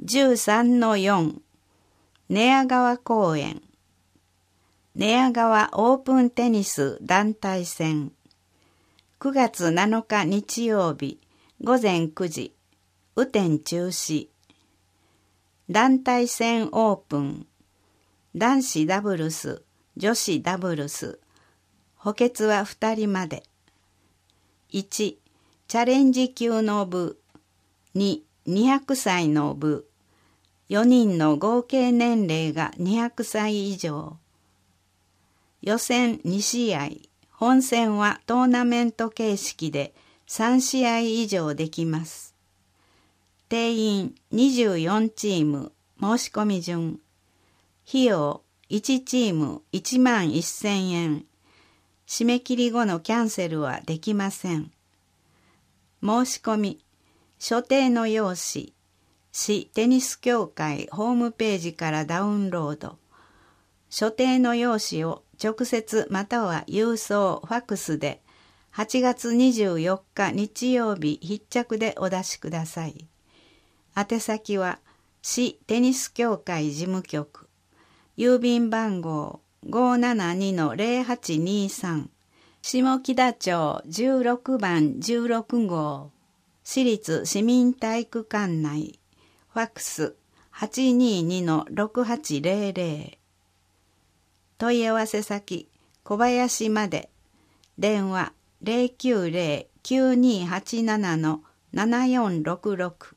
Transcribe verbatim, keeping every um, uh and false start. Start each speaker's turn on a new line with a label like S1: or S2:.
S1: じゅうさんのよん 寝屋川公園。寝屋川オープンテニス団体戦。くがつなのか日曜日ごぜんくじ、雨天中止。団体戦オープン。男子ダブルス、女子ダブルス。補欠はふたりまで。いち、チャレンジ級の部。に、にひゃくさいの部。よにんの合計年齢がにひゃくさい以上。予選にしあい、本戦はトーナメント形式でさんしあい以上できます。定員にじゅうよんチーム、申し込み順。費用いちチームいちまんせんえん。締め切り後のキャンセルはできません。申し込み、所定の用紙、市テニス協会ホームページからダウンロード。所定の用紙を直接または郵送、ファックスではちがつにじゅうよっか日曜日必着でお出しください。宛先は市テニス協会事務局、郵便番号 ごーななにのぜろはちにさん、下北町じゅうろくばんじゅうろくごう、市立市民体育館内、ファックス はちににのろくはちぜろぜろ。問い合わせ先、小林まで。電話 ゼロきゅうゼロ きゅうにーはちなな のななよんろくろく。